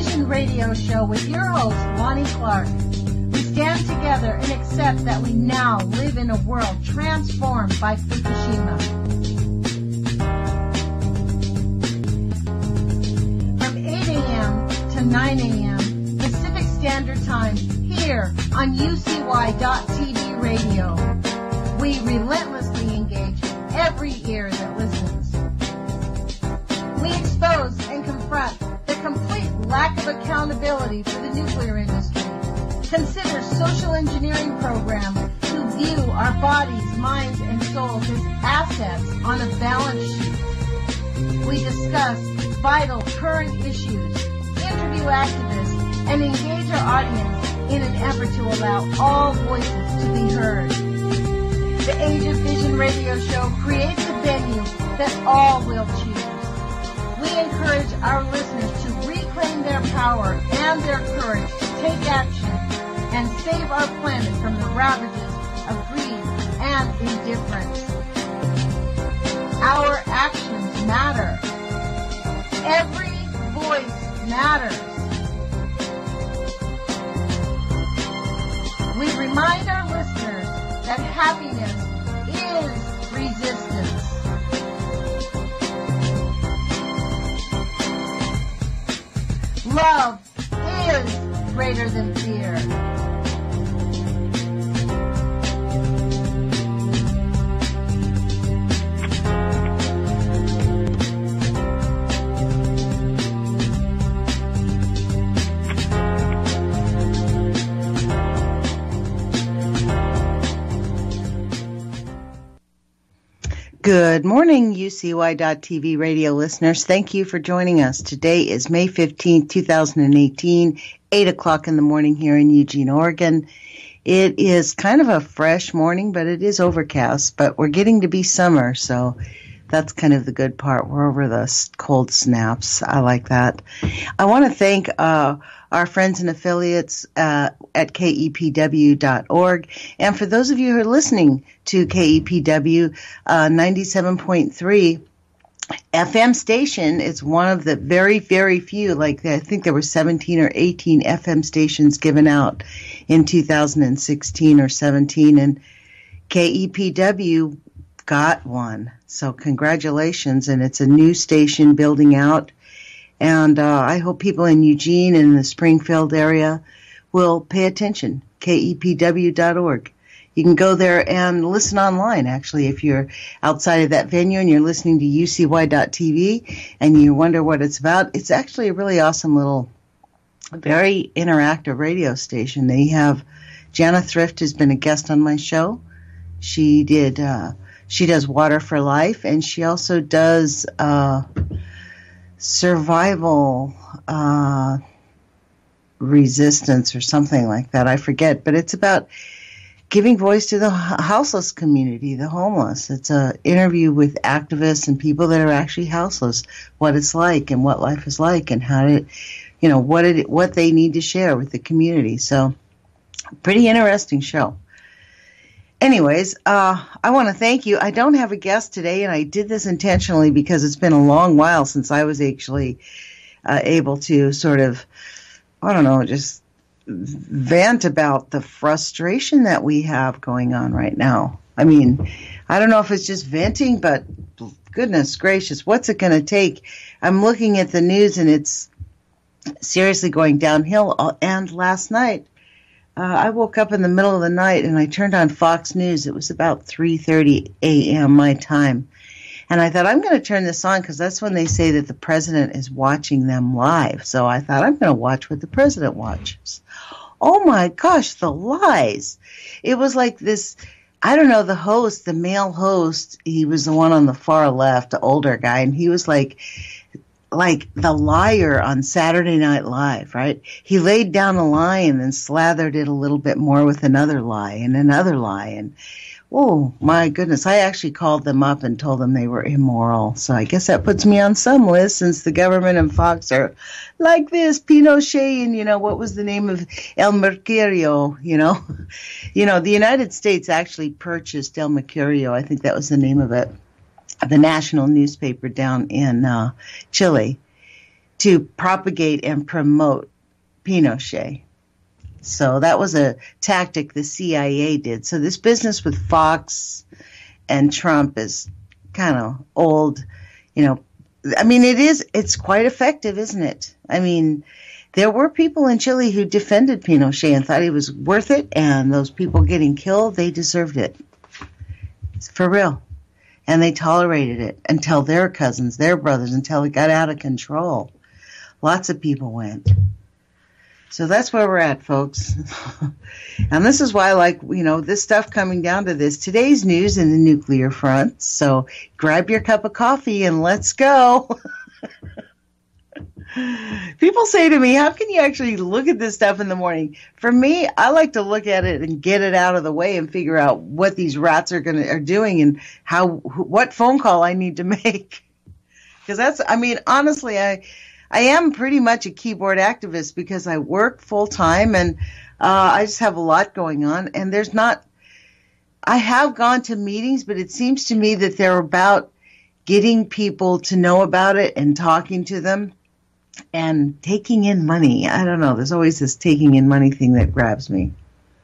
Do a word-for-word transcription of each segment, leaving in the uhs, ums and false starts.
Vision Radio Show with your host, Lonnie Clark. We stand together and accept that we now live in a world transformed by Fukushima. From eight a.m. to nine a.m. Pacific Standard Time here on U C Y dot T V radio. We relentlessly engage every ear that listens. We expose and confront the complete lack of accountability for the nuclear industry. Consider social engineering programs who view our bodies, minds, and souls as assets on a balance sheet. We discuss vital current issues, interview activists, and engage our audience in an effort to allow all voices to be heard. The Age of Vision radio show creates a venue that all will choose. We encourage our listeners to reclaim their power and their courage to take action and save our planet from the ravages of greed and indifference. Our actions matter. Every voice matters. We remind our listeners that happiness is resistance. Love is greater than fear. Good morning, U C Y dot T V radio listeners. Thank you for joining us. Today is May fifteenth, two thousand eighteen, eight o'clock in the morning here in Eugene, Oregon. It is kind of a fresh morning, but it is overcast, but we're getting to be summer, so that's kind of the good part. We're over the cold snaps. I like that. I want to thank uh, our friends and affiliates uh, at K E P W dot org. And for those of you who are listening to K E P W uh, ninety-seven point three F M station, it's one of the very, very few, like I think there were seventeen or eighteen F M stations given out in two thousand sixteen or seventeen, and K E P W got one. So congratulations, and it's a new station building out. And uh, I hope people in Eugene and the Springfield area will pay attention, K E P W dot org. You can go there and listen online, actually, if you're outside of that venue and you're listening to U C Y dot T V and you wonder what it's about. It's actually a really awesome little, very interactive radio station. They have, Jana Thrift has been a guest on my show. She did, uh, she does Water for Life, and she also does uh, survival uh, resistance or something like that. I forget, but it's about giving voice to the houseless community, the homeless. It's an interview with activists and people that are actually houseless, what it's like and what life is like and how to, you know, what it, what they need to share with the community. So, pretty interesting show. Anyways, uh, I want to thank you. I don't have a guest today, and I did this intentionally because it's been a long while since I was actually uh, able to sort of, I don't know, just vent about the frustration that we have going on right now. I mean, I don't know if it's just venting, but goodness gracious, what's it going to take? I'm looking at the news, and it's seriously going downhill. And last night, Uh, I woke up in the middle of the night and I turned on Fox News. It was about three thirty a.m. my time. And I thought, I'm going to turn this on because that's when they say that the president is watching them live. So I thought, I'm going to watch what the president watches. Oh my gosh, the lies. It was like this, I don't know, the host, the male host, he was the one on the far left, the older guy, and he was like, like the liar on Saturday Night Live, right? He laid down a lie and then slathered it a little bit more with another lie and another lie. And, oh, my goodness, I actually called them up and told them they were immoral. So I guess that puts me on some list since the government and Fox are like this, Pinochet and, you know, what was the name of El Mercurio, you know? You know, the United States actually purchased El Mercurio. I think that was the name of it. The national newspaper down in uh, Chile, to propagate and promote Pinochet. So that was a tactic the C I A did. So this business with Fox and Trump is kind of old, you know. I mean, it is, it's quite effective, isn't it? I mean, there were people in Chile who defended Pinochet and thought he was worth it, and those people getting killed, they deserved it. It's for real. And they tolerated it until their cousins, their brothers, until it got out of control. Lots of people went. So that's where we're at, folks. And this is why I like, you know, this stuff coming down to this. Today's news in the nuclear front. So grab your cup of coffee and let's go. People say to me, how can you actually look at this stuff in the morning? For me, I like to look at it and get it out of the way and figure out what these rats are going to are doing and how what phone call I need to make. Because that's, I mean, honestly, I I am pretty much a keyboard activist because I work full time and uh, I just have a lot going on. And there's not, I have gone to meetings, but it seems to me that they're about getting people to know about it and talking to them. And taking in money. I don't know. There's always this taking in money thing that grabs me.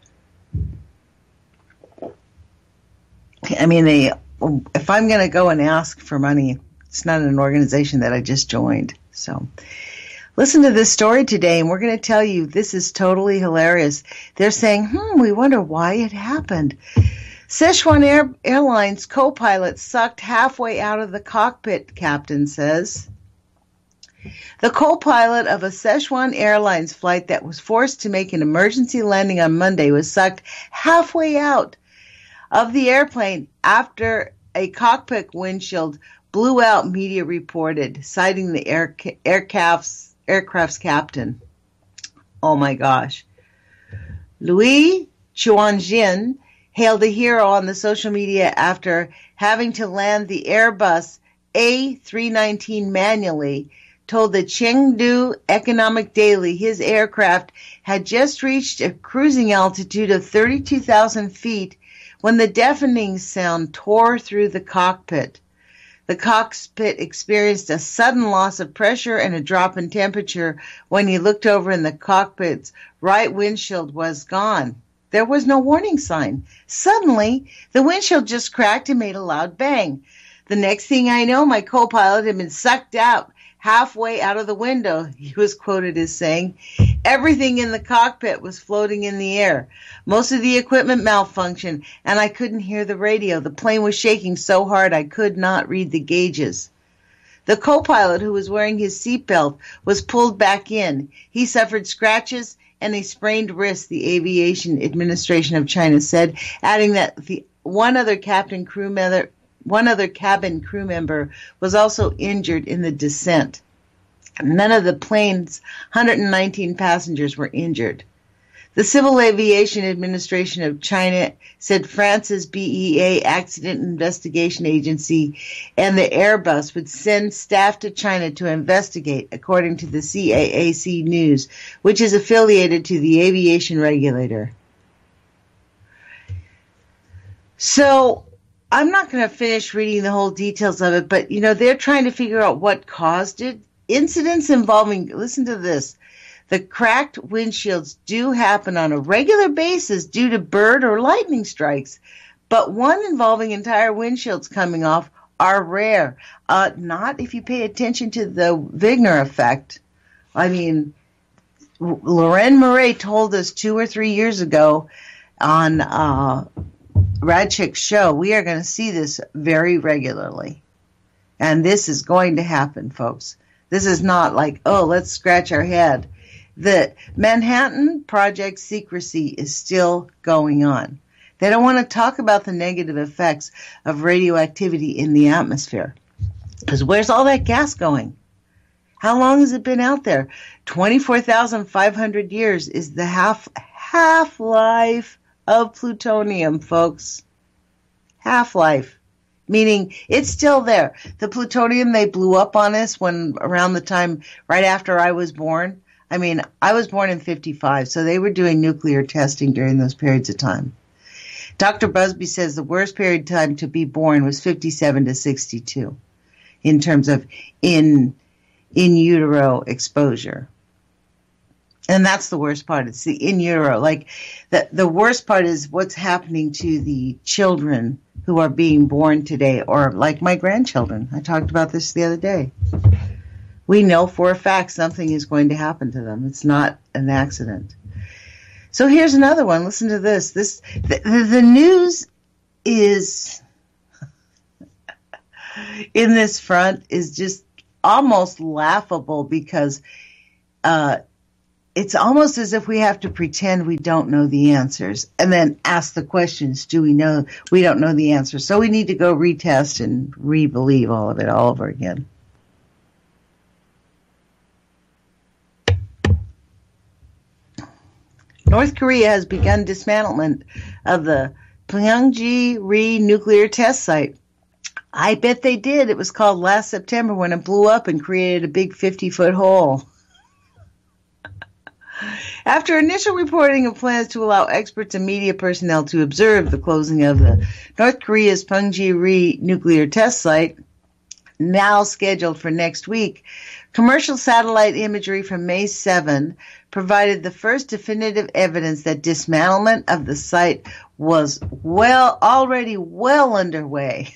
I mean, they, if I'm going to go and ask for money, it's not an organization that I just joined. So listen to this story today, and we're going to tell you this is totally hilarious. They're saying, hmm, we wonder why it happened. Sichuan Air, Airlines co-pilot sucked halfway out of the cockpit, captain says. The co-pilot of a Sichuan Airlines flight that was forced to make an emergency landing on Monday was sucked halfway out of the airplane after a cockpit windshield blew out, media reported, citing the air, aircraft's, aircraft's captain. Oh my gosh. Louis Chuanjin hailed a hero on the social media after having to land the Airbus A three nineteen manually, told the Chengdu Economic Daily his aircraft had just reached a cruising altitude of thirty-two thousand feet when the deafening sound tore through the cockpit. The cockpit experienced a sudden loss of pressure and a drop in temperature when he looked over and the cockpit's right windshield was gone. There was no warning sign. Suddenly, the windshield just cracked and made a loud bang. The next thing I know, my co-pilot had been sucked out halfway out of the window, he was quoted as saying. Everything in the cockpit was floating in the air. Most of the equipment malfunctioned, and I couldn't hear the radio. The plane was shaking so hard I could not read the gauges. The co-pilot, who was wearing his seatbelt, was pulled back in. He suffered scratches and a sprained wrist, the Aviation Administration of China said, adding that the one other captain crew member One other cabin crew member was also injured in the descent. None of the plane's one hundred nineteen passengers were injured. The Civil Aviation Administration of China said France's B E A Accident Investigation Agency and the Airbus would send staff to China to investigate, according to the C A A C News, which is affiliated to the aviation regulator. So, I'm not going to finish reading the whole details of it, but, you know, they're trying to figure out what caused it. Incidents involving, listen to this, the cracked windshields do happen on a regular basis due to bird or lightning strikes, but one involving entire windshields coming off are rare. Uh, not if you pay attention to the Wigner effect. I mean, Loren Murray told us two or three years ago on uh Radchick's show, we are going to see this very regularly. And this is going to happen, folks. This is not like, oh, let's scratch our head. The Manhattan Project secrecy is still going on. They don't want to talk about the negative effects of radioactivity in the atmosphere. Because where's all that gas going? How long has it been out there? twenty-four thousand five hundred years is the half half-life of plutonium, folks. Half-life. Meaning it's still there. The plutonium they blew up on us when around the time right after I was born. I mean, I was born in fifty-five, so they were doing nuclear testing during those periods of time. Doctor Busby says the worst period of time to be born was fifty-seven to sixty-two in terms of in in utero exposure. And that's the worst part. It's the in utero. Like, the, the worst part is what's happening to the children who are being born today, or like my grandchildren. I talked about this the other day. We know for a fact something is going to happen to them. It's not an accident. So here's another one. Listen to this. This the, the news is in this front is just almost laughable, because uh, it's almost as if we have to pretend we don't know the answers and then ask the questions. Do we know? We don't know the answers. So we need to go retest and re-believe all of it all over again. North Korea has begun dismantlement of the Punggye-ri nuclear test site. I bet they did. It was called last September when it blew up and created a big fifty-foot hole. After initial reporting of plans to allow experts and media personnel to observe the closing of the North Korea's Punggye-ri nuclear test site, now scheduled for next week, commercial satellite imagery from May seventh provided the first definitive evidence that dismantlement of the site was well already well underway.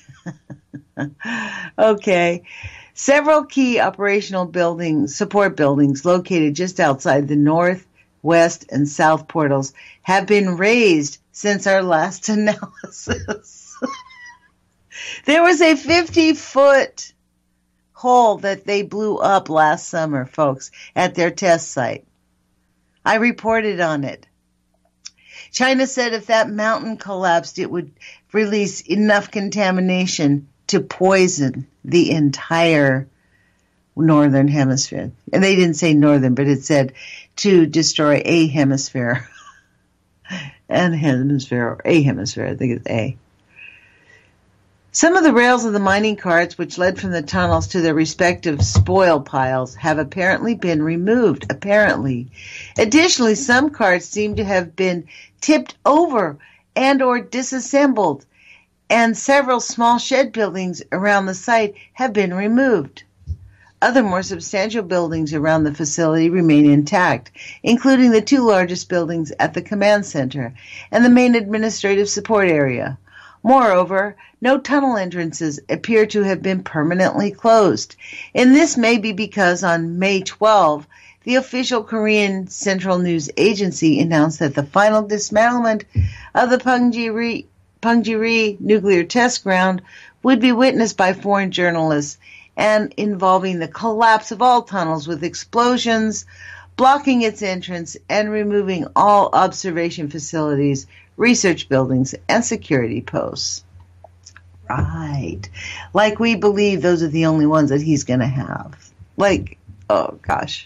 Okay. Several key operational buildings, support buildings located just outside the north, west, and south portals have been razed since our last analysis. There was a fifty-foot hole that they blew up last summer, folks, at their test site. I reported on it. China said if that mountain collapsed, it would release enough contamination to poison the entire northern hemisphere. And they didn't say northern, but it said to destroy a hemisphere. An hemisphere, or a hemisphere, I think it's A. Some of the rails of the mining carts, which led from the tunnels to their respective spoil piles, have apparently been removed, apparently. Additionally, some carts seem to have been tipped over and or disassembled, and several small shed buildings around the site have been removed. Other more substantial buildings around the facility remain intact, including the two largest buildings at the command center and the main administrative support area. Moreover, no tunnel entrances appear to have been permanently closed. And this may be because on May twelfth, the official Korean Central News Agency announced that the final dismantlement of the Punggye-ri, Punggye-ri nuclear test ground would be witnessed by foreign journalists, and involving the collapse of all tunnels with explosions, blocking its entrance, and removing all observation facilities, research buildings, and security posts. Right. Like we believe those are the only ones that he's going to have. Like, oh gosh.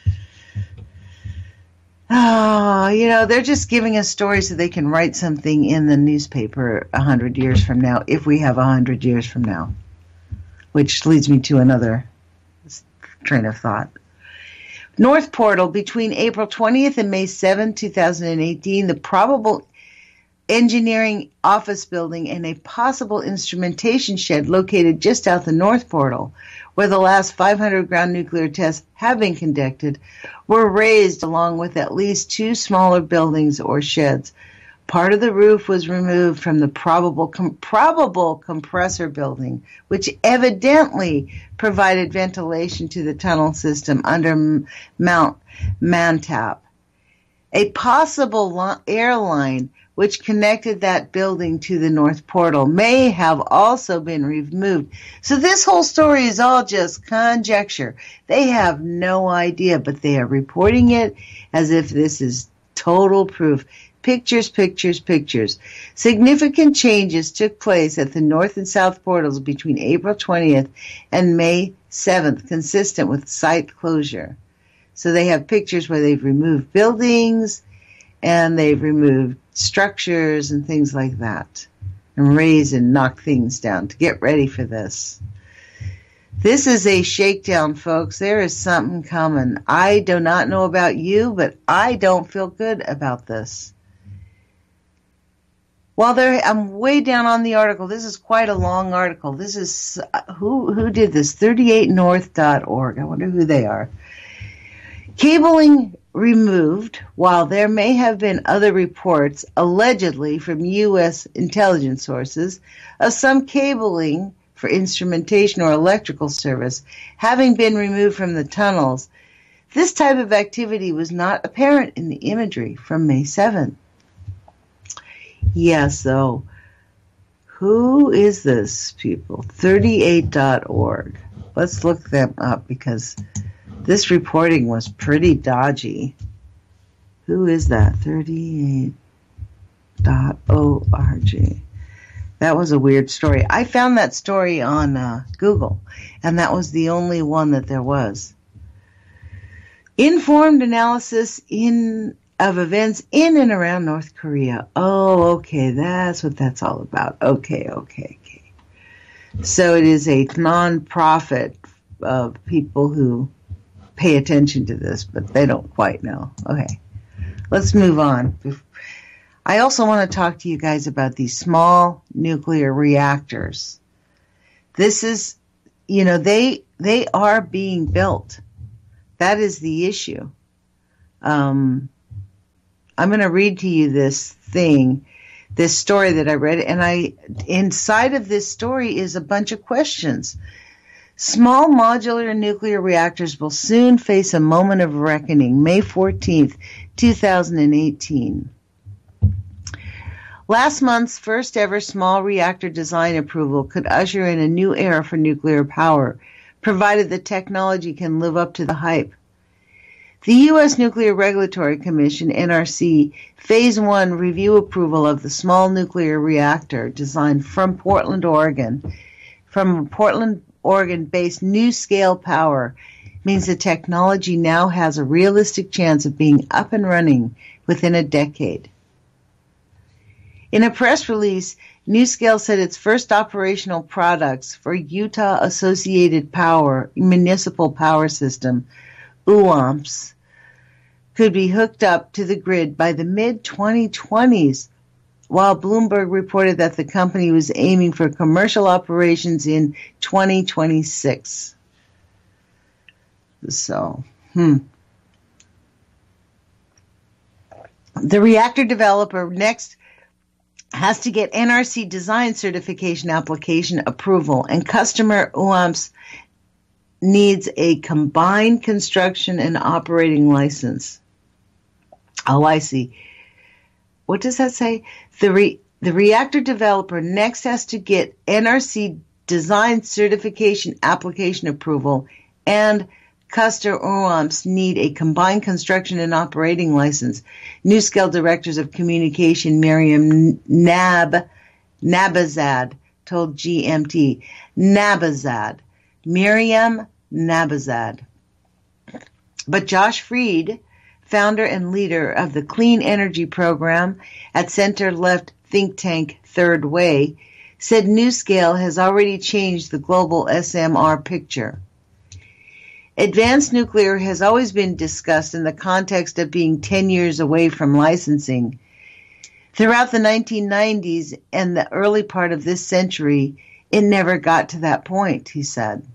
Oh, you know, they're just giving us stories so they can write something in the newspaper a hundred years from now, if we have a hundred years from now. Which leads me to another train of thought. North Portal, between April twentieth and May seventh, twenty eighteen, the probable engineering office building and a possible instrumentation shed located just out the North Portal, where the last five hundred ground nuclear tests have been conducted, were razed along with at least two smaller buildings or sheds. Part of the roof was removed from the probable com- probable compressor building, which evidently provided ventilation to the tunnel system under M- Mount Mantap. A possible lo- airline which connected that building to the North Portal may have also been removed. So this whole story is all just conjecture. They have no idea, but they are reporting it as if this is total proof. Pictures, pictures, pictures. Significant changes took place at the North and South portals between April twentieth and May seventh, consistent with site closure. So they have pictures where they've removed buildings and they've removed structures and things like that, and raised and knocked things down to get ready for this. This is a shakedown, folks. There is something coming. I do not know about you, but I don't feel good about this. While there, I'm way down on the article. This is quite a long article. This is, uh, who who did this? thirty-eight north dot org. I wonder who they are. Cabling removed, while there may have been other reports, allegedly from U S intelligence sources, of some cabling for instrumentation or electrical service having been removed from the tunnels. This type of activity was not apparent in the imagery from May seventh. Yes, so who is this, people? thirty-eight dot org. Let's look them up because this reporting was pretty dodgy. Who is that? thirty-eight dot org. That was a weird story. I found that story on uh, Google, and that was the only one that there was. Informed analysis in of events in and around North Korea. Oh, okay, that's what that's all about. Okay, okay, okay. So it is a non-profit of people who pay attention to this, but they don't quite know. Okay, let's move on. I also want to talk to you guys about these small nuclear reactors. This is, you know, they they are being built. That is the issue. Um, I'm going to read to you this thing, this story that I read, and I inside of this story is a bunch of questions. Small modular nuclear reactors will soon face a moment of reckoning, May fourteenth, twenty eighteen. Last month's first ever small reactor design approval could usher in a new era for nuclear power, provided the technology can live up to the hype. The U S Nuclear Regulatory Commission, N R C, Phase one review approval of the small nuclear reactor designed from Portland, Oregon, from Portland, Oregon-based NuScale Power, means the technology now has a realistic chance of being up and running within a decade. In a press release, NuScale said its first operational products for Utah Associated Power Municipal Power System, U A M P S, could be hooked up to the grid by the mid twenty twenties, while Bloomberg reported that the company was aiming for commercial operations in twenty twenty-six. So, hmm. The reactor developer next has to get N R C design certification application approval, and customer U A M P S needs a combined construction and operating license. Oh, I see. What does that say? The re- the reactor developer next has to get N R C design certification application approval, and customer U A M P S need a combined construction and operating license. NuScale Directors of Communication Miriam Nab Nabazad told G M T. Nabazad. Miriam Nabazad. But Josh Freed, founder and leader of the Clean Energy Program at center-left think tank Third Way, said NuScale has already changed the global S M R picture. Advanced nuclear has always been discussed in the context of being ten years away from licensing. Throughout the nineteen nineties and the early part of this century, it never got to that point, he said.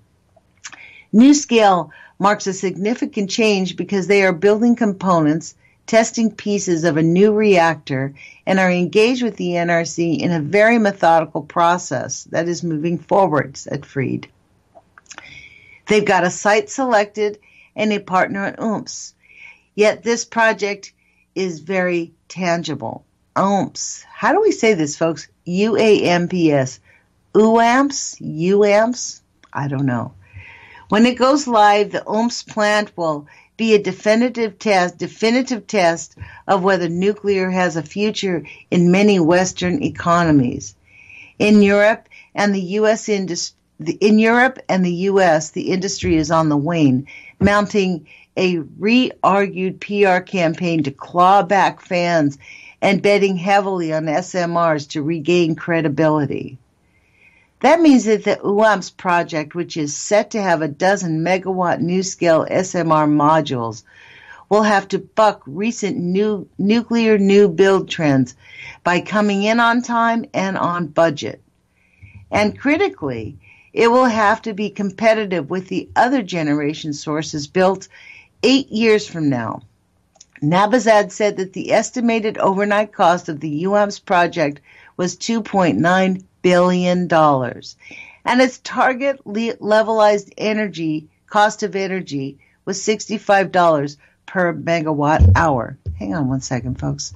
NuScale marks a significant change because they are building components, testing pieces of a new reactor, and are engaged with the N R C in a very methodical process that is moving forward, said Freed. They've got a site selected and a partner at U A M P S. Yet this project is very tangible. U A M P S. How do we say this, folks? U A M P S. U A M P S? U A M P S? I don't know. When it goes live, the U A M P S plant will be a definitive test, definitive test of whether nuclear has a future in many Western economies. In Europe and the U S industry, in Europe and the U S, the industry is on the wane, mounting a re-argued P R campaign to claw back fans and betting heavily on S M Rs to regain credibility. That means that the U A M P S project, which is set to have a dozen megawatt NuScale S M R modules, will have to buck recent new nuclear new build trends by coming in on time and on budget. And critically, it will have to be competitive with the other generation sources built eight years from now. Nabazad said that the estimated overnight cost of the U A M S project was two point nine billion dollars, and its target levelized energy cost of energy was sixty-five dollars per megawatt hour. Hang on one second, folks.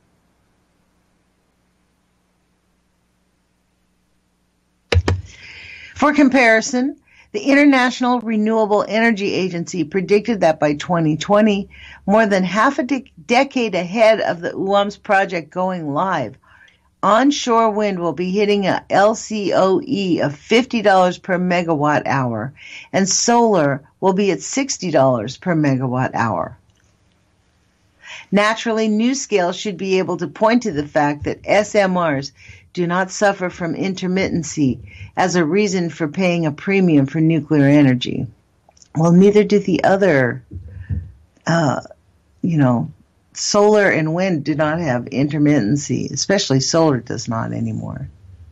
For comparison, the International Renewable Energy Agency predicted that by twenty twenty, more than half a de- decade ahead of the U A M S project going live, onshore wind will be hitting a L C O E of fifty dollars per megawatt hour, and solar will be at sixty dollars per megawatt hour. Naturally, NuScale should be able to point to the fact that S M Rs do not suffer from intermittency as a reason for paying a premium for nuclear energy. Well, neither do the other, uh, you know, solar and wind do not have intermittency, especially solar does not anymore.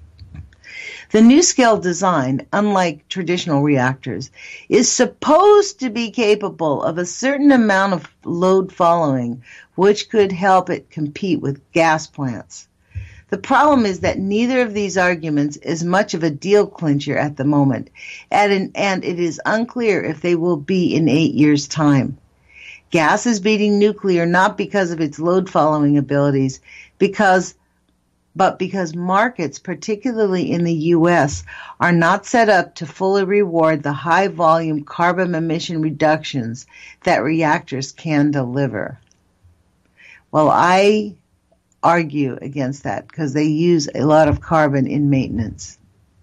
The NuScale design, unlike traditional reactors, is supposed to be capable of a certain amount of load following, which could help it compete with gas plants. The problem is that neither of these arguments is much of a deal clincher at the moment, and, and it is unclear if they will be in eight years' time. Gas is beating nuclear not because of its load-following abilities, because, but because markets, particularly in the U S, are not set up to fully reward the high-volume carbon emission reductions that reactors can deliver. Well, I argue against that because they use a lot of carbon in maintenance.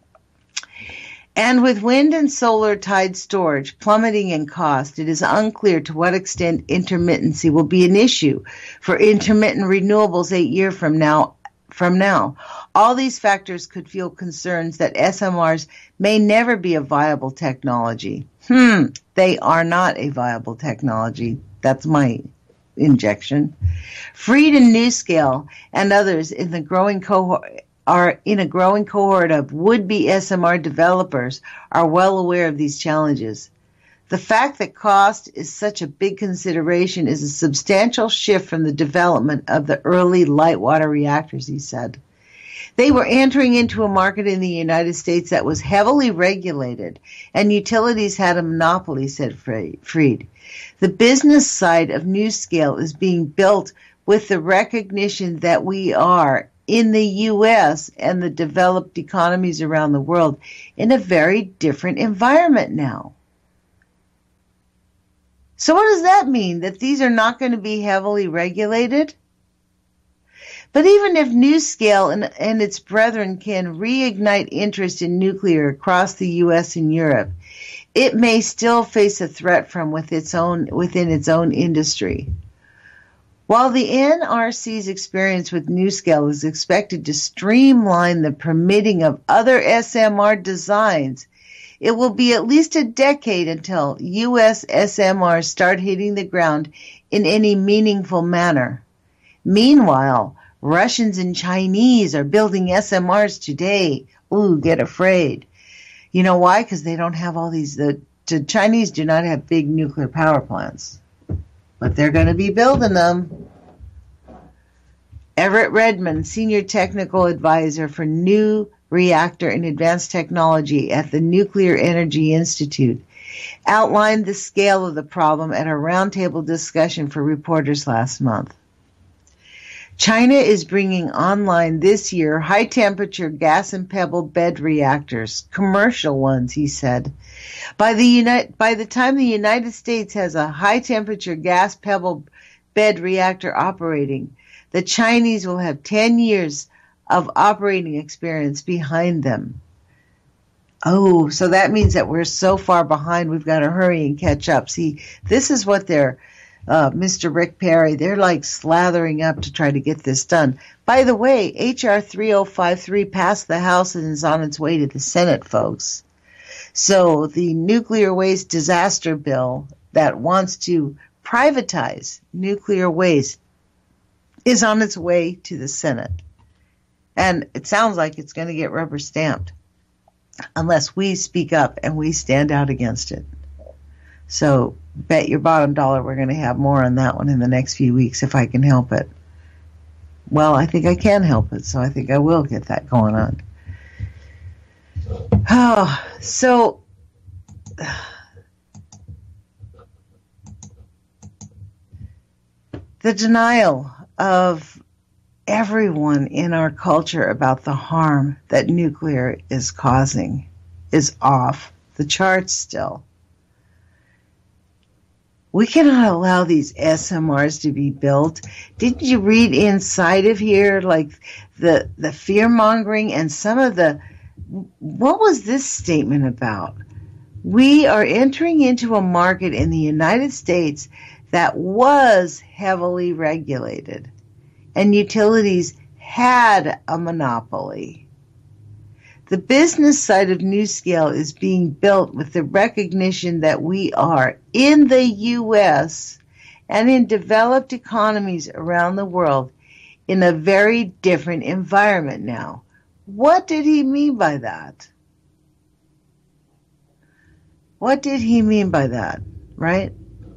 And with wind and solar tide storage plummeting in cost, it is unclear to what extent intermittency will be an issue for intermittent renewables eight years from now. From now, all these factors could fuel concerns that S M Rs may never be a viable technology. Hmm, they are not a viable technology. That's my injection. Freed and NuScale and others in the growing cohort are in a growing cohort of would-be S M R developers are well aware of these challenges. The fact that cost is such a big consideration is a substantial shift from the development of the early light water reactors, he said. They were entering into a market in the United States that was heavily regulated, and utilities had a monopoly, said Freed. The business side of NuScale is being built with the recognition that we are, in the U S and the developed economies around the world, in a very different environment now. So what does that mean? That these are not going to be heavily regulated? But even if NuScale and, and its brethren can reignite interest in nuclear across the U S and Europe, it may still face a threat from with its own, within its own industry. While the N R C's experience with NuScale is expected to streamline the permitting of other S M R designs, it will be at least a decade until U S S M Rs start hitting the ground in any meaningful manner. Meanwhile, Russians and Chinese are building S M Rs today. Ooh, get afraid. You know why? Because they don't have all these, the, the Chinese do not have big nuclear power plants. But they're going to be building them. Everett Redmond, Senior Technical Advisor for New Reactor and Advanced Technology at the Nuclear Energy Institute, outlined the scale of the problem at a roundtable discussion for reporters last month. China is bringing online this year high-temperature gas and pebble bed reactors, commercial ones, he said. By the, Uni- by the time the United States has a high-temperature gas pebble bed reactor operating, the Chinese will have ten years of operating experience behind them. Oh, so that means that we're so far behind, we've got to hurry and catch up. See, this is what they're Uh, Mister Rick Perry, they're like slathering up to try to get this done. By the way, H R three oh five three passed the House and is on its way to the Senate, folks. So the nuclear waste disaster bill that wants to privatize nuclear waste is on its way to the Senate. And it sounds like it's going to get rubber stamped unless we speak up and we stand out against it. So bet your bottom dollar we're going to have more on that one in the next few weeks if I can help it. Well, I think I can help it, so I think I will get that going on. Oh, so the denial of everyone in our culture about the harm that nuclear is causing is off the charts still. We cannot allow these S M Rs to be built. Didn't you read inside of here, like the the fear-mongering and some of the, what was this statement about? We are entering into a market in the United States that was heavily regulated, and utilities had a monopoly. The business side of NuScale is being built with the recognition that we are in the U S and in developed economies around the world in a very different environment now. What did he mean by that? What did he mean by that, right?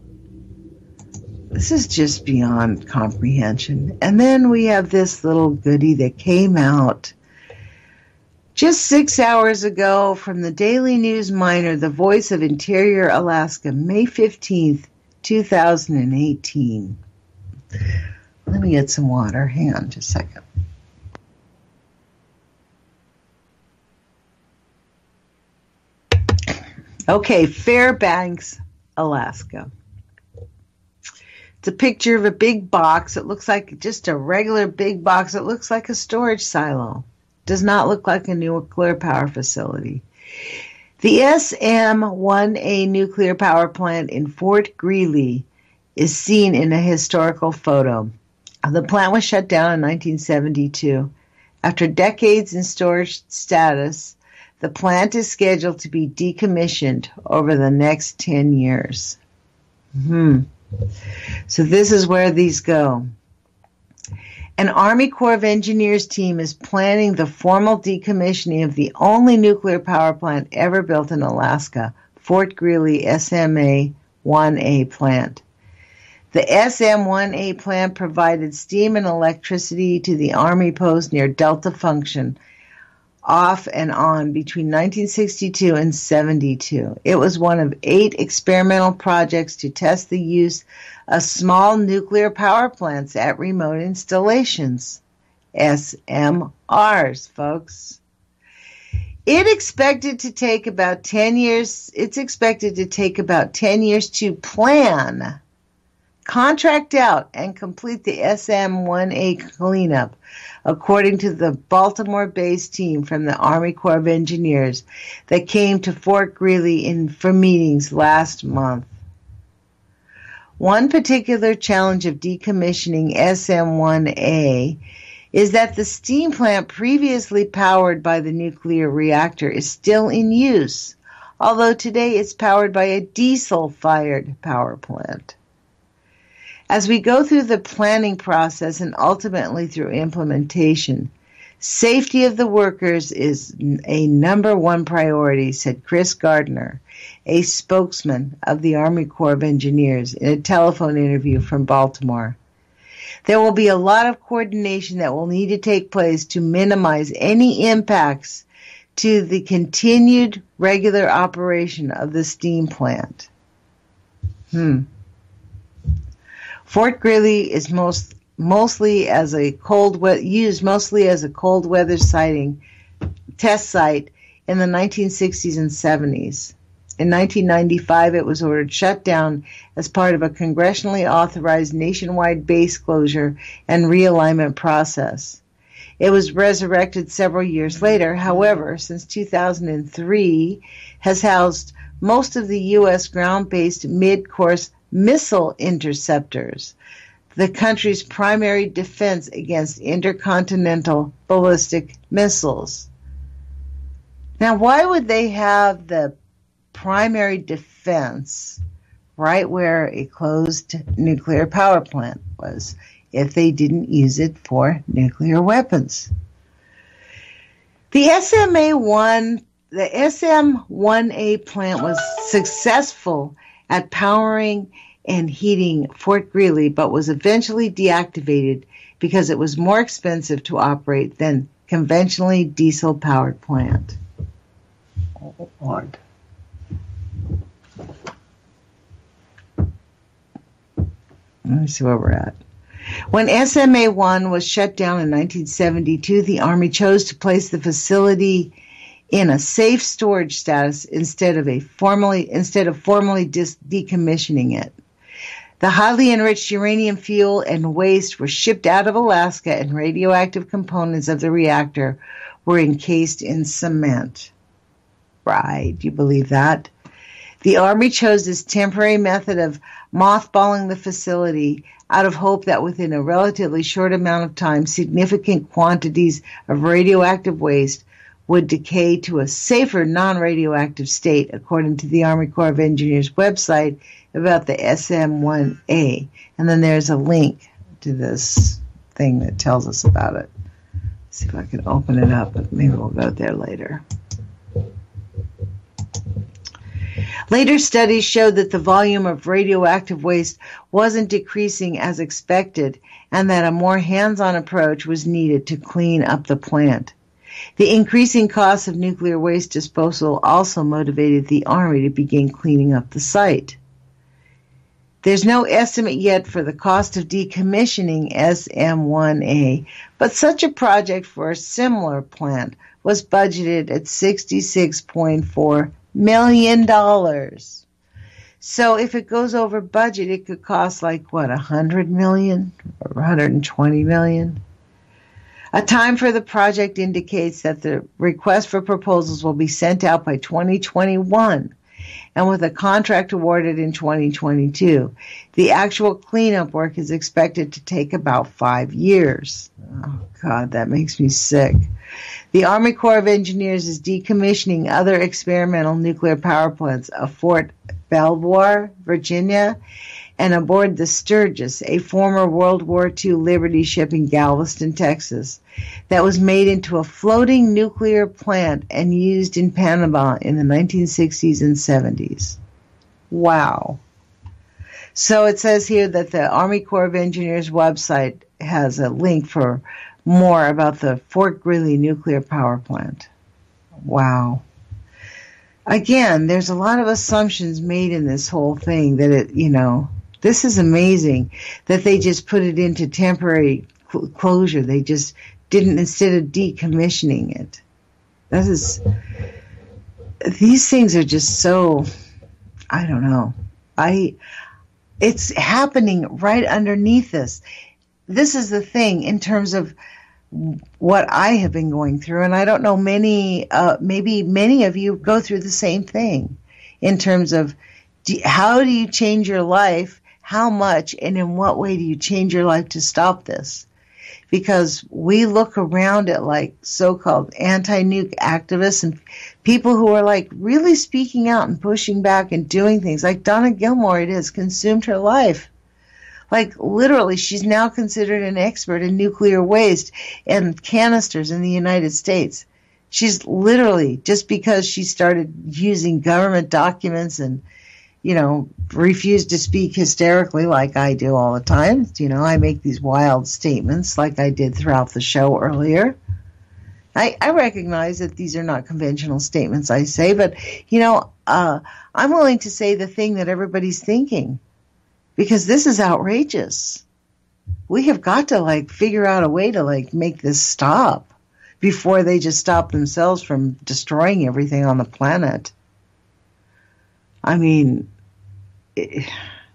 This is just beyond comprehension. And then we have this little goodie that came out just six hours ago from the Daily News Miner, the Voice of Interior Alaska, May fifteenth, two thousand eighteen. Let me get some water. Hang on just a second. Okay, Fairbanks, Alaska. It's a picture of a big box. It looks like just a regular big box. It looks like a storage silo. Does not look like a nuclear power facility. The S M one A nuclear power plant in Fort Greely is seen in a historical photo. The plant was shut down in nineteen seventy-two. After decades in storage status, the plant is scheduled to be decommissioned over the next ten years. Hmm. So this is where these go. An Army Corps of Engineers team is planning the formal decommissioning of the only nuclear power plant ever built in Alaska, Fort Greely S M one A plant. The S M one A plant provided steam and electricity to the Army post near Delta Function, off and on between nineteen sixty-two and seventy-two. It was one of eight experimental projects to test the use of small nuclear power plants at remote installations. S M Rs, folks. It expected to take about ten years, it's expected to take about ten years to plan, contract out, and complete the S M one A cleanup, according to the Baltimore-based team from the Army Corps of Engineers that came to Fort Greely in, for meetings last month. One particular challenge of decommissioning S M one A is that the steam plant previously powered by the nuclear reactor is still in use, although today it's powered by a diesel-fired power plant. As we go through the planning process and ultimately through implementation, safety of the workers is a number one priority, said Chris Gardner, a spokesman of the Army Corps of Engineers, in a telephone interview from Baltimore. There will be a lot of coordination that will need to take place to minimize any impacts to the continued regular operation of the steam plant. Hmm. Fort Greely is most mostly as a cold we- used mostly as a cold weather siting test site in the nineteen sixties and seventies. In nineteen ninety-five, it was ordered shut down as part of a congressionally authorized nationwide base closure and realignment process. It was resurrected several years later, however, since two thousand three, has housed most of the U S ground-based mid-course missile interceptors, the country's primary defense against intercontinental ballistic missiles. Now, why would they have the primary defense right where a closed nuclear power plant was if they didn't use it for nuclear weapons. The S M A one, the S M one A plant was successful at powering and heating Fort Greely, but was eventually deactivated because it was more expensive to operate than conventionally diesel-powered plant. Oh, Lord. Let me see where we're at. When S M A one was shut down in nineteen seventy-two, the Army chose to place the facility in a safe storage status instead of a formally instead of formally dis- decommissioning it. The highly enriched uranium fuel and waste were shipped out of Alaska, and radioactive components of the reactor were encased in cement. Right, do you believe that? The Army chose this temporary method of mothballing the facility out of hope that within a relatively short amount of time, significant quantities of radioactive waste would decay to a safer non-radioactive state, according to the Army Corps of Engineers website about the S M one A. And then there's a link to this thing that tells us about it. Let's see if I can open it up, but maybe we'll go there later. Later studies showed that the volume of radioactive waste wasn't decreasing as expected, and that a more hands-on approach was needed to clean up the plant. The increasing costs of nuclear waste disposal also motivated the Army to begin cleaning up the site. There's no estimate yet for the cost of decommissioning S M one A, but such a project for a similar plant was budgeted at sixty-six point four million dollars. So if it goes over budget, it could cost like, what, one hundred million dollars or one hundred twenty million dollars? A time for the project indicates that the request for proposals will be sent out by twenty twenty-one, and with a contract awarded in twenty twenty-two. The actual cleanup work is expected to take about five years. Oh, God, that makes me sick. The Army Corps of Engineers is decommissioning other experimental nuclear power plants of Fort Belvoir, Virginia, and aboard the Sturgis, a former World War Two Liberty ship in Galveston, Texas, that was made into a floating nuclear plant and used in Panama in the nineteen sixties and seventies. Wow. So it says here that the Army Corps of Engineers website has a link for more about the Fort Greely nuclear power plant. Wow. Again, there's a lot of assumptions made in this whole thing that it, you know, this is amazing that they just put it into temporary cl- closure. They just didn't, instead of decommissioning it. That is, these things are just so, I don't know. I, it's happening right underneath us. This is the thing in terms of what I have been going through, and I don't know many, uh, maybe many of you go through the same thing in terms of do, how do you change your life, how much, and in what way do you change your life to stop this? Because we look around at like so-called anti-nuke activists and people who are like really speaking out and pushing back and doing things. Like Donna Gilmore, it has consumed her life. Like, literally, she's now considered an expert in nuclear waste and canisters in the United States. She's literally, just because she started using government documents and, you know, refused to speak hysterically like I do all the time. You know, I make these wild statements like I did throughout the show earlier. I, I recognize that these are not conventional statements I say, but, you know, uh, I'm willing to say the thing that everybody's thinking. Because this is outrageous. We have got to, like, figure out a way to, like, make this stop before they just stop themselves from destroying everything on the planet. I mean, it,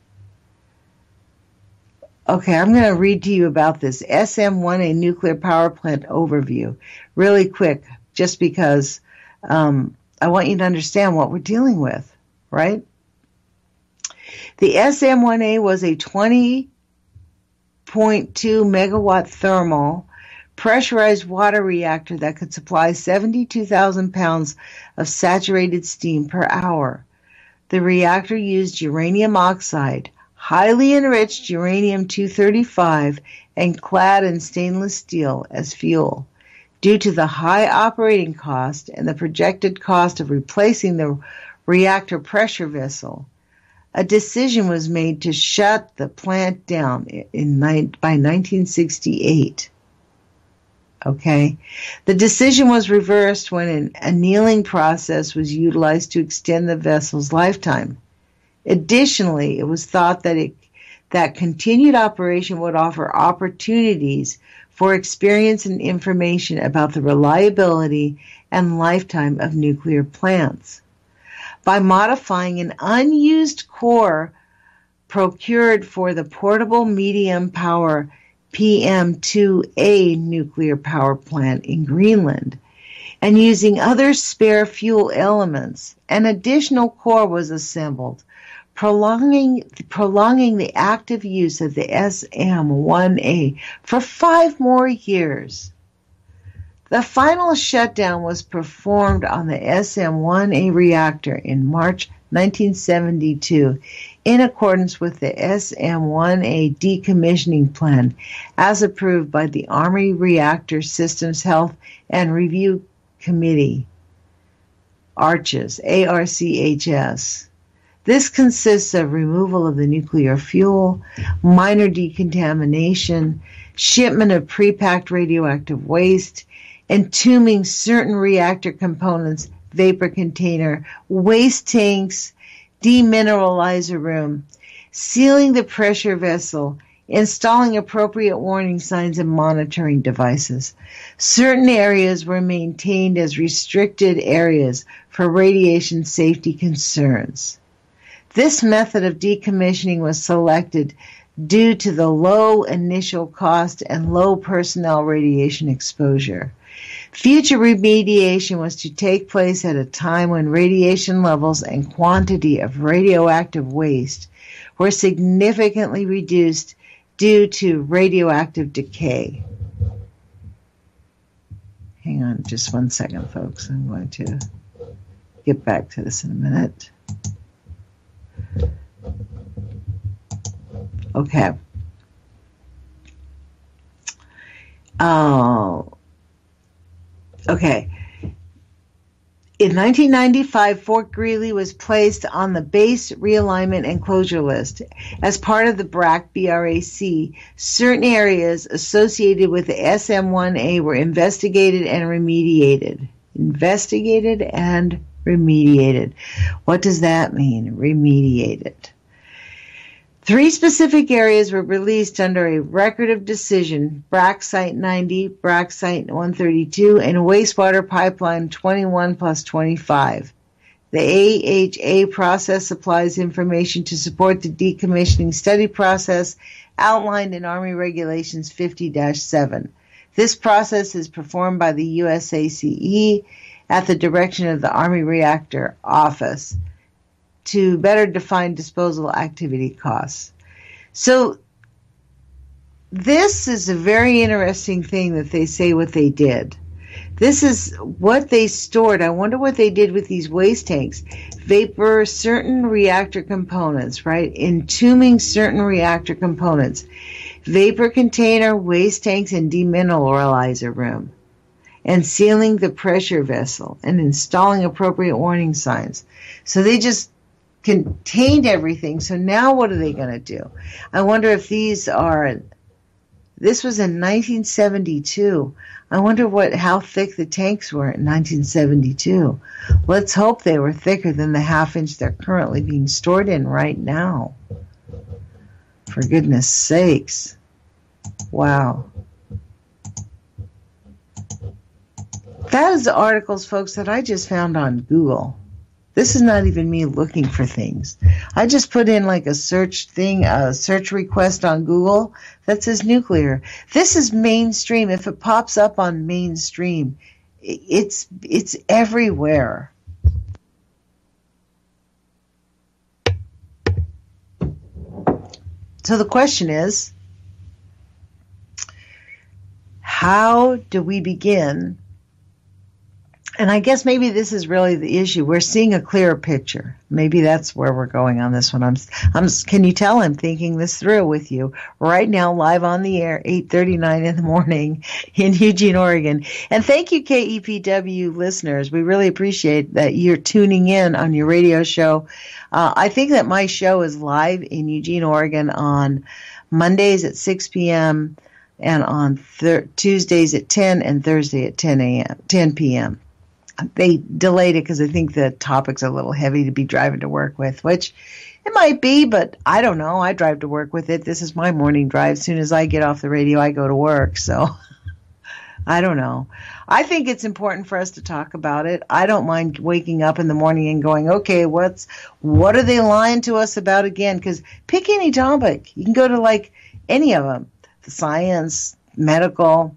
okay, I'm going to read to you about this S M one A nuclear power plant overview really quick, just because um, I want you to understand what we're dealing with, right? The S M one A was a twenty point two megawatt thermal pressurized water reactor that could supply seventy-two thousand pounds of saturated steam per hour. The reactor used uranium oxide, highly enriched uranium two thirty-five, and clad in stainless steel as fuel. Due to the high operating cost and the projected cost of replacing the reactor pressure vessel, a decision was made to shut the plant down in, by nineteen sixty-eight. Okay. The decision was reversed when an annealing process was utilized to extend the vessel's lifetime. Additionally, it was thought that it, that continued operation would offer opportunities for experience and information about the reliability and lifetime of nuclear plants. By modifying an unused core procured for the portable medium power P M two A nuclear power plant in Greenland, and using other spare fuel elements, an additional core was assembled, prolonging, prolonging the active use of the S M one A for five more years. The final shutdown was performed on the S M one A reactor in March nineteen seventy-two in accordance with the S M one A decommissioning plan as approved by the Army Reactor Systems Health and Review Committee, ARCHES, A R C H S. This consists of removal of the nuclear fuel, minor decontamination, shipment of pre-packed radioactive waste, entombing certain reactor components, vapor container, waste tanks, demineralizer room, sealing the pressure vessel, installing appropriate warning signs and monitoring devices. Certain areas were maintained as restricted areas for radiation safety concerns. This method of decommissioning was selected due to the low initial cost and low personnel radiation exposure. Future remediation was to take place at a time when radiation levels and quantity of radioactive waste were significantly reduced due to radioactive decay. Hang on just one second, folks. I'm going to get back to this in a minute. Okay. Oh. Okay. In nineteen ninety-five, Fort Greely was placed on the base realignment and closure list. As part of the B R A C, B R A C, certain areas associated with the S M one A were investigated and remediated. Investigated and remediated. What does that mean, remediated? Three specific areas were released under a record of decision: B R A C Site ninety, B R A C Site one thirty-two, and Wastewater Pipeline twenty-one plus twenty-five. The A H A process supplies information to support the decommissioning study process outlined in Army Regulations fifty dash seven. This process is performed by the U S A C E at the direction of the Army Reactor Office to better define disposal activity costs. So this is a very interesting thing that they say what they did. This is what they stored. I wonder what they did with these waste tanks. Vapor, certain reactor components, right? Entombing certain reactor components. Vapor container, waste tanks, and demineralizer room. And sealing the pressure vessel and installing appropriate warning signs. So they just contained everything. So now what are they going to do? I wonder if these are, this was in nineteen seventy-two. I wonder what how thick the tanks were in nineteen seventy-two. Let's hope they were thicker than the half inch they're currently being stored in right now. For goodness sakes. Wow. That is the articles, folks, that I just found on Google. This is not even me looking for things. I just put in like a search thing, a search request on Google that says nuclear. This is mainstream. If it pops up on mainstream, it's it's everywhere. So the question is, how do we begin And I guess maybe this is really the issue. We're seeing a clearer picture. Maybe that's where we're going on this one. I'm, I'm. Can you tell I'm thinking this through with you right now, live on the air, eight thirty-nine in the morning in Eugene, Oregon. And thank you, K E P W listeners. We really appreciate that you're tuning in on your radio show. Uh, I think that my show is live in Eugene, Oregon on Mondays at six p.m. and on thir- Tuesdays at ten and Thursday at ten a.m., ten p.m. They delayed it because I think the topic's a little heavy to be driving to work with, which it might be, but I don't know. I drive to work with it. This is my morning drive. As soon as I get off the radio, I go to work. So I don't know. I think it's important for us to talk about it. I don't mind waking up in the morning and going, okay, what's what are they lying to us about again? Because pick any topic. You can go to like any of them, the science, medical,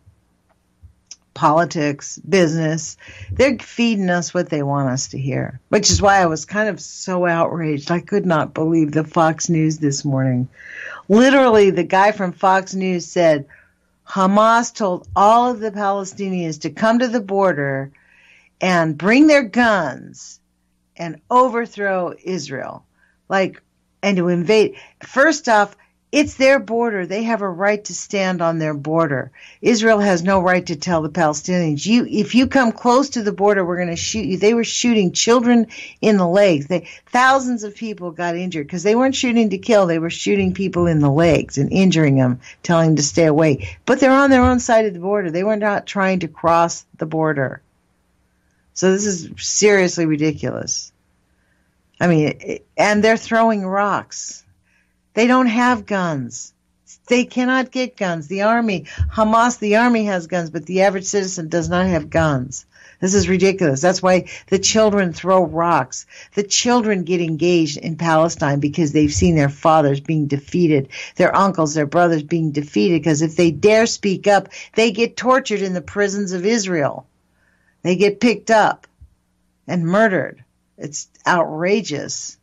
politics, business. They're feeding us what they want us to hear, which is why I was kind of so outraged. I could not believe the Fox News this morning. Literally, the guy from Fox News said Hamas told all of the Palestinians to come to the border and bring their guns and overthrow Israel, like, and to invade. First off, it's their border. They have a right to stand on their border. Israel has no right to tell the Palestinians, you, if you come close to the border, we're going to shoot you. They were shooting children in the legs. They, thousands of people got injured because they weren't shooting to kill. They were shooting people in the legs and injuring them, telling them to stay away. But they're on their own side of the border. They were not trying to cross the border. So this is seriously ridiculous. I mean, and they're throwing rocks. They don't have guns. They cannot get guns. The army, Hamas, the army has guns, but the average citizen does not have guns. This is ridiculous. That's why the children throw rocks. The children get engaged in Palestine because they've seen their fathers being defeated, their uncles, their brothers being defeated, because if they dare speak up, they get tortured in the prisons of Israel. They get picked up and murdered. It's outrageous,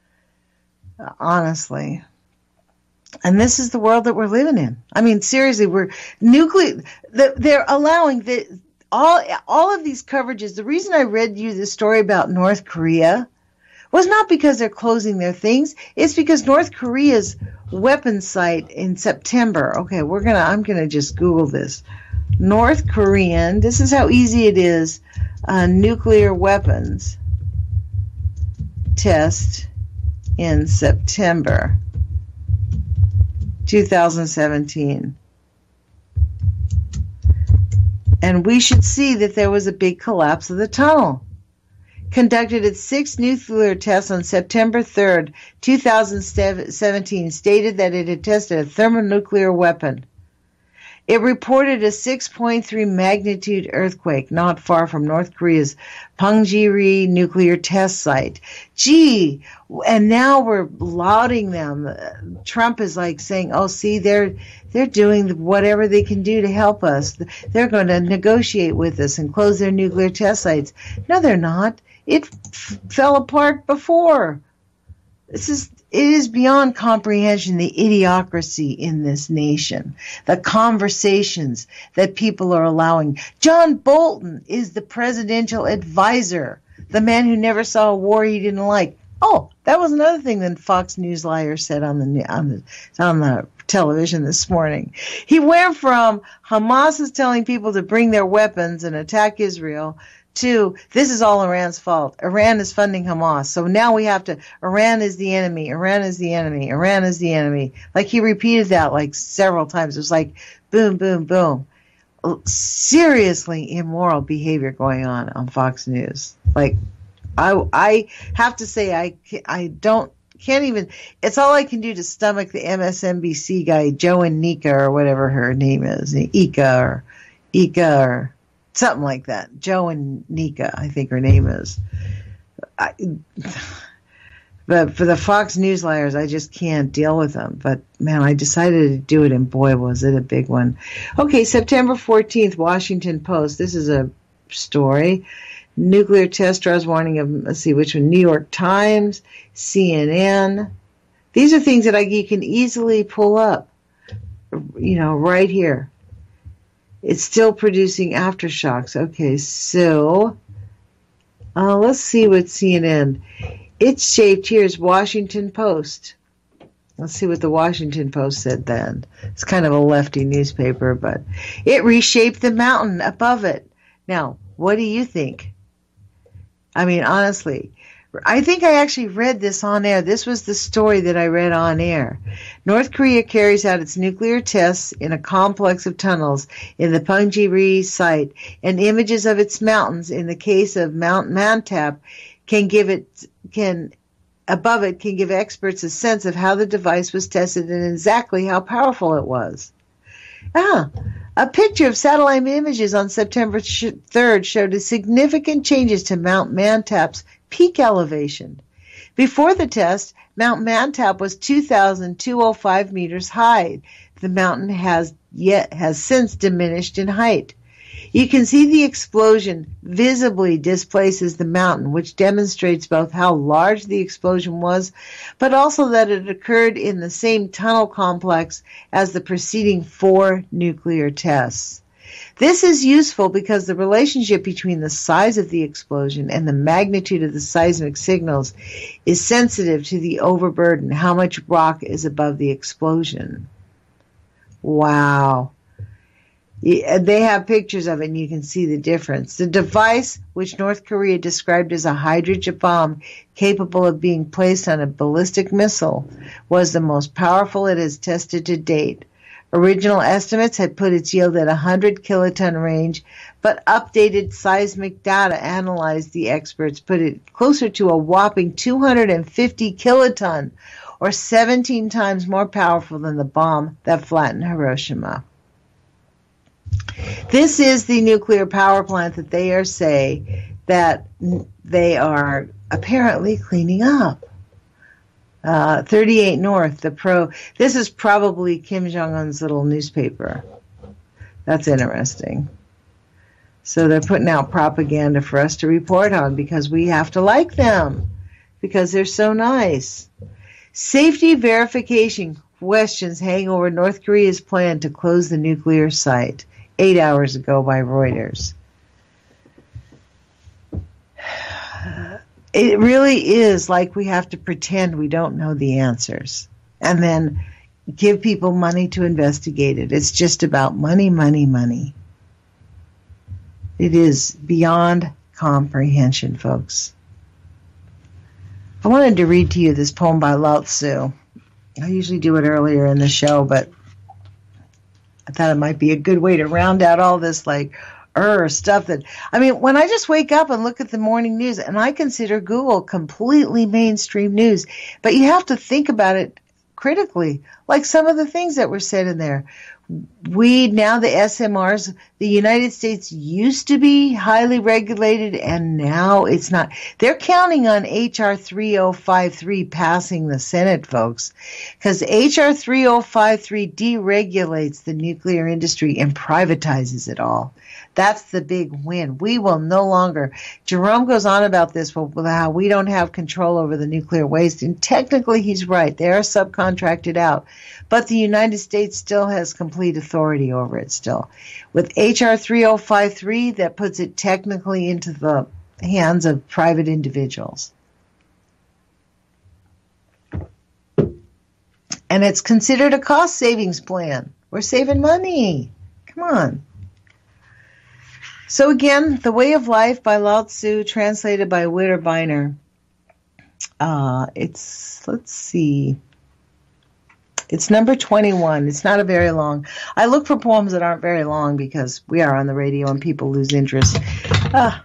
honestly. And this is the world that we're living in. I mean, seriously, we're nuclear. The, they're allowing the all all of these coverages. The reason I read you the story about North Korea was not because they're closing their things. It's because North Korea's weapons site in September. Okay, we're gonna. I'm gonna just Google this. North Korean. This is how easy it is. Uh, nuclear weapons test in September two thousand seventeen. And we should see that there was a big collapse of the tunnel. Conducted its sixth nuclear tests on September third, two thousand seventeen, stated that it had tested a thermonuclear weapon. It reported a six point three magnitude earthquake not far from North Korea's Punggye-ri nuclear test site. Gee, and now we're lauding them. Trump is like saying, oh, see, they're they're doing whatever they can do to help us. They're going to negotiate with us and close their nuclear test sites. No, they're not. It f- fell apart before. This is It is beyond comprehension, the idiocracy in this nation, the conversations that people are allowing. John Bolton is the presidential advisor, the man who never saw a war he didn't like. Oh, that was another thing that Fox News liar said on the on the on the television this morning. He went from Hamas is telling people to bring their weapons and attack Israel to, this is all Iran's fault. Iran is funding Hamas. So now we have to, Iran is the enemy, Iran is the enemy, Iran is the enemy. Like he repeated that like several times. It was like boom, boom, boom. Seriously immoral behavior going on on Fox News. Like, I, I have to say, I, I don't, can't even, it's all I can do to stomach the M S N B C guy, Joe and Nika, or whatever her name is, Ika, or Ika, or something like that. Joe and Nika, I think her name is. I, but for the Fox News liars, I just can't deal with them. But, man, I decided to do it, and boy, was it a big one. Okay, September fourteenth, Washington Post. This is a story. Nuclear test draws warning of, let's see, which one? New York Times, C N N. These are things that I, you can easily pull up, you know, right here. It's still producing aftershocks. Okay, so Uh, let's see what C N N. It's shaped, here's Washington Post. Let's see what the Washington Post said then. It's kind of a lefty newspaper, but it reshaped the mountain above it. Now, what do you think? I mean, honestly, I think I actually read this on air. This was the story that I read on air. North Korea carries out its nuclear tests in a complex of tunnels in the Punggye-ri site, and images of its mountains in the case of Mount Mantap can give it can above it can give experts a sense of how the device was tested and exactly how powerful it was. Ah, a picture of satellite images on September third showed significant changes to Mount Mantap's peak elevation. Before the test, Mount Mantap was two thousand two hundred five meters high. The mountain has yet has since diminished in height. You can see the explosion visibly displaces the mountain, which demonstrates both how large the explosion was, but also that it occurred in the same tunnel complex as the preceding four nuclear tests. This is useful because the relationship between the size of the explosion and the magnitude of the seismic signals is sensitive to the overburden, how much rock is above the explosion. Wow. They have pictures of it, and you can see the difference. The device, which North Korea described as a hydrogen bomb capable of being placed on a ballistic missile, was the most powerful it has tested to date. Original estimates had put its yield at one hundred kiloton range, but updated seismic data analyzed the experts put it closer to a whopping two hundred fifty kiloton, or seventeen times more powerful than the bomb that flattened Hiroshima. This is the nuclear power plant that they are say that they are apparently cleaning up. Uh, thirty-eight North, the pro. This is probably Kim Jong-un's little newspaper. That's interesting. So they're putting out propaganda for us to report on because we have to like them because they're so nice. Safety verification questions hang over North Korea's plan to close the nuclear site. Eight hours ago by Reuters. It really is like we have to pretend we don't know the answers and then give people money to investigate it. It's just about money, money, money. It is beyond comprehension, folks. I wanted to read to you this poem by Lao Tzu. I usually do it earlier in the show, but I thought it might be a good way to round out all this, like, er, stuff that, I mean, when I just wake up and look at the morning news, and I consider Google completely mainstream news, but you have to think about it critically, like some of the things that were said in there. We, now the S M Rs, the United States used to be highly regulated, and now it's not. They're counting on H R three oh five three passing the Senate, folks, because H R three oh five three deregulates the nuclear industry and privatizes it all. That's the big win. We will no longer. Jerome goes on about this, with how we don't have control over the nuclear waste, and technically he's right. They are subcontracted out. But the United States still has complete authority over it still. With H R three oh five three, that puts it technically into the hands of private individuals. And it's considered a cost savings plan. We're saving money. Come on. So again, The Way of Life by Lao Tzu, translated by Witter Bynner. Uh, it's, let's see. It's number twenty-one. It's not a very long. I look for poems that aren't very long because we are on the radio and people lose interest. Ah.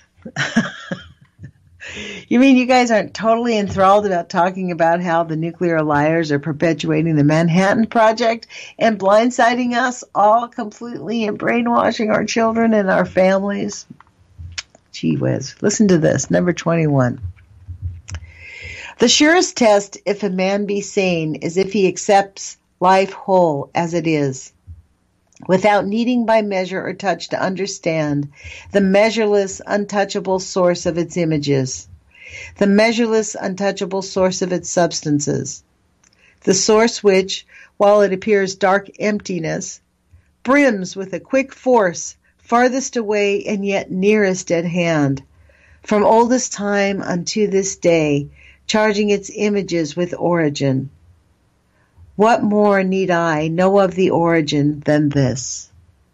You mean you guys aren't totally enthralled about talking about how the nuclear liars are perpetuating the Manhattan Project and blindsiding us all completely and brainwashing our children and our families? Gee whiz. Listen to this, number twenty-one. The surest test, if a man be sane, is if he accepts life whole as it is, without needing by measure or touch to understand the measureless, untouchable source of its images, the measureless, untouchable source of its substances, the source which, while it appears dark emptiness, brims with a quick force farthest away and yet nearest at hand, from oldest time unto this day, charging its images with origin. What more need I know of the origin than this?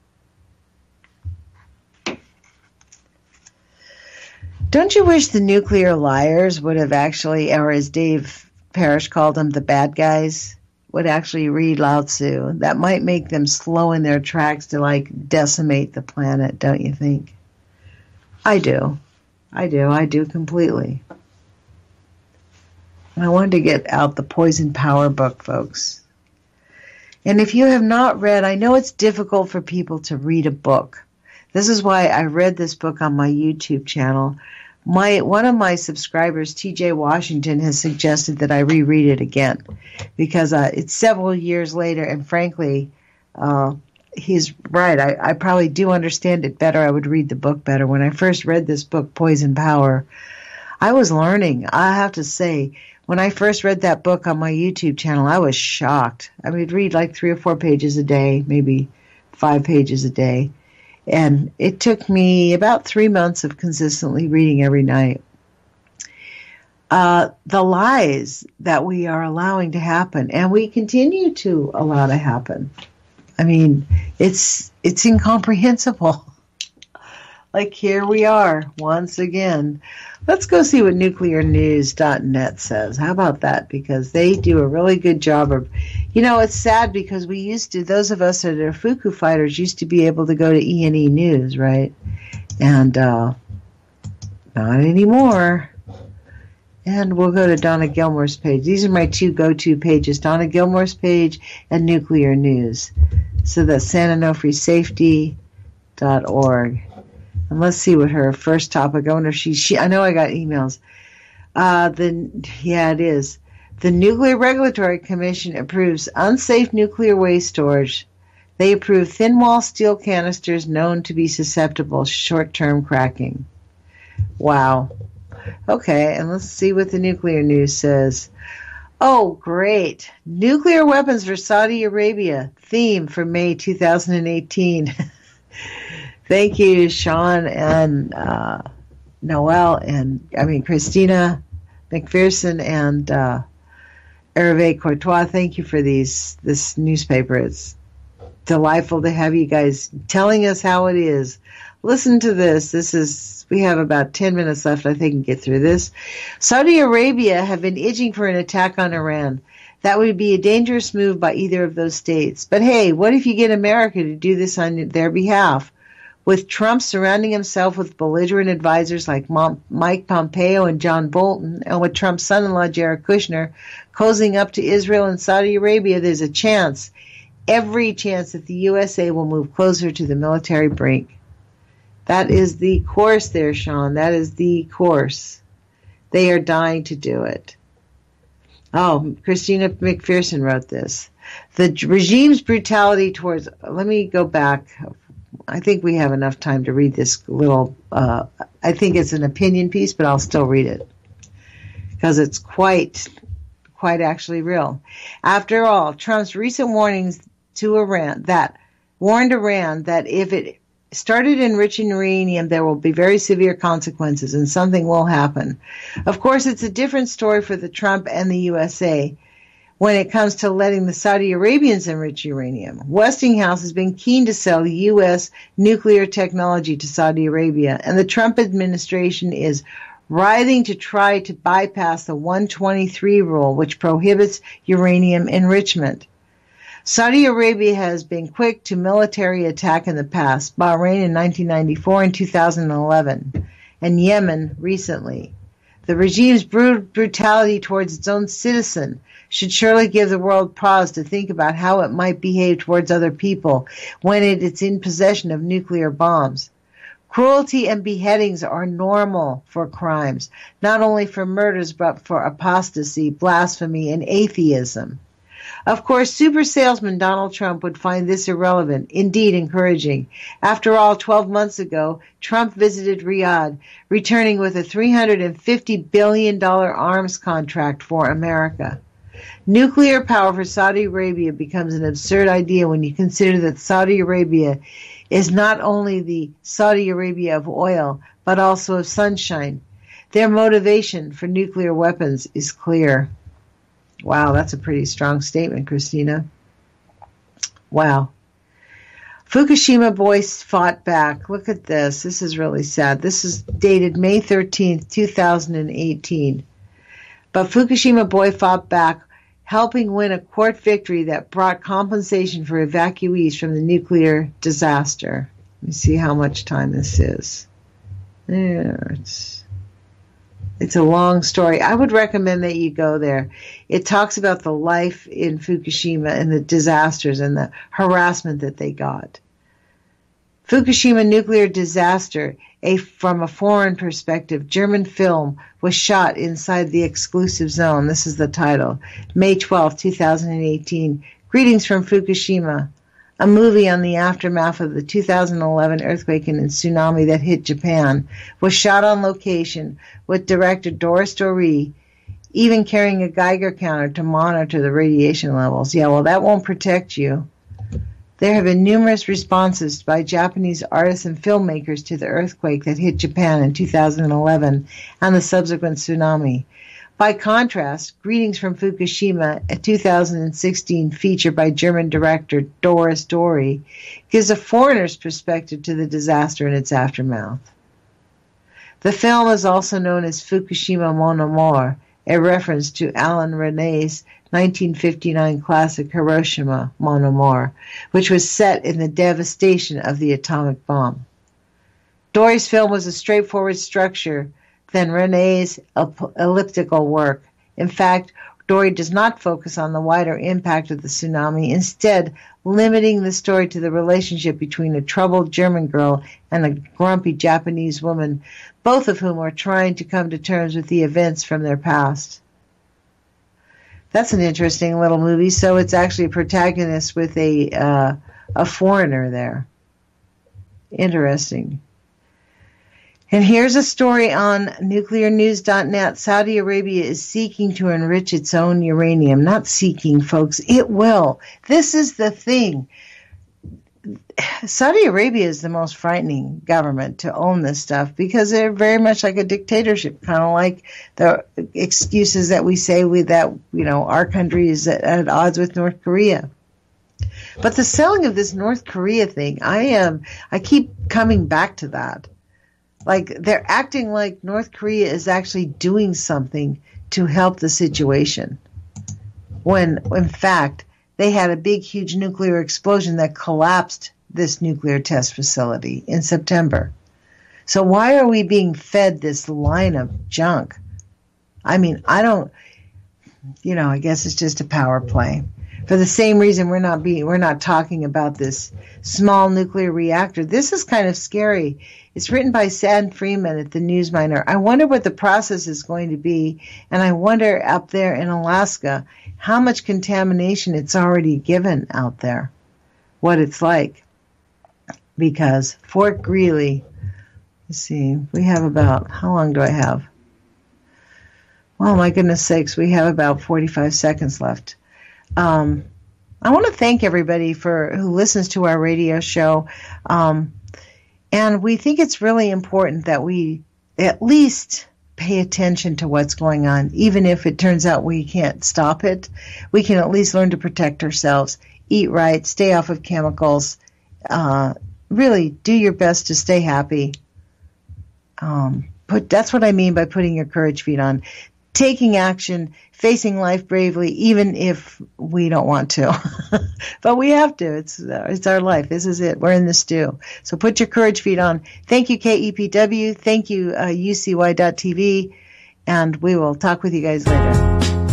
Don't you wish the nuclear liars would have actually, or as Dave Parrish called them, the bad guys, would actually read Lao Tzu? That might make them slow in their tracks to, like, decimate the planet, don't you think? I do. I do. I do completely. And I wanted to get out the Poison Power book, folks. And if you have not read, I know it's difficult for people to read a book. This is why I read this book on my YouTube channel. My one of my subscribers, T J Washington, has suggested that I reread it again because uh, it's several years later, and frankly, uh, he's right. I, I probably do understand it better. I would read the book better. When I first read this book, Poison Power, I was learning. I have to say, when I first read that book on my YouTube channel, I was shocked. I would read like three or four pages a day, maybe five pages a day. And it took me about three months of consistently reading every night. Uh, the lies that we are allowing to happen, and we continue to allow to happen. I mean, it's it's incomprehensible. Like, here we are once again. Let's go see what nuclear news dot net says. How about that? Because they do a really good job of, you know, it's sad because we used to, those of us that are Fuku fighters used to be able to go to E and E News, right? And uh, not anymore. And we'll go to Donna Gilmore's page. These are my two go-to pages, Donna Gilmore's page and Nuclear News. So that's San Onofre Safety dot org. And let's see what her first topic. I wonder if she, she I know I got emails. Uh, the, yeah, it is. The Nuclear Regulatory Commission approves unsafe nuclear waste storage. They approve thin-wall steel canisters known to be susceptible to short-term cracking. Wow. Okay, and let's see what the nuclear news says. Oh, great. Nuclear weapons for Saudi Arabia. Theme for May two thousand eighteen. Thank you, Sean and uh, Noel and, I mean, Christina McPherson and uh, Hervé Courtois. Thank you for these this newspaper. It's delightful to have you guys telling us how it is. Listen to this. This is, we have about ten minutes left. I think we can get through this. Saudi Arabia have been itching for an attack on Iran. That would be a dangerous move by either of those states. But hey, what if you get America to do this on their behalf? With Trump surrounding himself with belligerent advisors like Mike Pompeo and John Bolton, and with Trump's son-in-law Jared Kushner cozying up to Israel and Saudi Arabia, there's a chance, every chance, that the U S A will move closer to the military brink. That is the course there, Sean. That is the course. They are dying to do it. Oh, Christina McPherson wrote this. The regime's brutality towards... Let me go back. I think we have enough time to read this little... Uh, I think it's an opinion piece, but I'll still read it. Because it's quite, quite actually real. After all, Trump's recent warnings to Iran that... warned Iran that if it started enriching uranium, there will be very severe consequences and something will happen. Of course, it's a different story for the Trump and the U S A when it comes to letting the Saudi Arabians enrich uranium. Westinghouse has been keen to sell the U S nuclear technology to Saudi Arabia, and the Trump administration is writhing to try to bypass the one twenty-three rule, which prohibits uranium enrichment. Saudi Arabia has been quick to military attack in the past, Bahrain in nineteen ninety-four and two thousand eleven, and Yemen recently. The regime's brut- brutality towards its own citizen should surely give the world pause to think about how it might behave towards other people when it is in possession of nuclear bombs. Cruelty and beheadings are normal for crimes, not only for murders but for apostasy, blasphemy, and atheism. Of course, super salesman Donald Trump would find this irrelevant, indeed encouraging. After all, twelve months ago, Trump visited Riyadh, returning with a three hundred fifty billion dollars arms contract for America. Nuclear power for Saudi Arabia becomes an absurd idea when you consider that Saudi Arabia is not only the Saudi Arabia of oil, but also of sunshine. Their motivation for nuclear weapons is clear. Wow, that's a pretty strong statement, Christina. Wow. Fukushima boys fought back. Look at this. This is really sad. This is dated May thirteenth, two thousand eighteen. But Fukushima boy fought back, helping win a court victory that brought compensation for evacuees from the nuclear disaster. Let me see how much time this is. There, it's, it's a long story. I would recommend that you go there. It talks about the life in Fukushima and the disasters and the harassment that they got. Fukushima nuclear disaster, a from a foreign perspective, German film was shot inside the exclusive zone. This is the title. May twelfth, two thousand eighteen. Greetings from Fukushima, a movie on the aftermath of the two thousand eleven earthquake and tsunami that hit Japan, was shot on location with director Doris Dore, even carrying a Geiger counter to monitor the radiation levels. Yeah, well, that won't protect you. There have been numerous responses by Japanese artists and filmmakers to the earthquake that hit Japan in two thousand eleven and the subsequent tsunami. By contrast, Greetings from Fukushima, a two thousand sixteen feature by German director Doris Dore, gives a foreigner's perspective to the disaster and its aftermath. The film is also known as Fukushima Mon Amour, a reference to Alain René's nineteen fifty-nine classic Hiroshima Mon Amour, which was set in the devastation of the atomic bomb. Dore's film was a straightforward structure than René's elliptical work. In fact, Dore does not focus on the wider impact of the tsunami, instead limiting the story to the relationship between a troubled German girl and a grumpy Japanese woman, both of whom are trying to come to terms with the events from their past. That's an interesting little movie. So it's actually a protagonist with a uh, a foreigner there. Interesting. And here's a story on nuclear news dot net. Saudi Arabia is seeking to enrich its own uranium. Not seeking, folks. It will. This is the thing. Saudi Arabia is the most frightening government to own this stuff because they're very much like a dictatorship, kind of like the excuses that we say with that, you know, our country is at, at odds with North Korea. But the selling of this North Korea thing, I am, I keep coming back to that. Like they're acting like North Korea is actually doing something to help the situation, when in fact they had a big, huge nuclear explosion that collapsed this nuclear test facility in September. So why are we being fed this line of junk? I mean, I don't, you know, I guess it's just a power play. For the same reason we're not being, we're not talking about this small nuclear reactor. This is kind of scary. It's written by Sam Freeman at the Newsminer. I wonder what the process is going to be, and I wonder up there in Alaska how much contamination it's already given out there, what it's like. Because Fort Greely, let's see, we have about, how long do I have? Oh my goodness sakes, we have about forty-five seconds left. Um, I want to thank everybody for who listens to our radio show. Um, and we think it's really important that we at least pay attention to what's going on. Even if it turns out we can't stop it, we can at least learn to protect ourselves, eat right, stay off of chemicals, uh, really do your best to stay happy. Um, put, that's what I mean by putting your courage feet on. Taking action, facing life bravely, even if we don't want to. But we have to. It's uh, it's our life. This is it. We're in the stew. So put your courage feet on. Thank you, K E P W. Thank you, uh, U C Y dot T V. And we will talk with you guys later.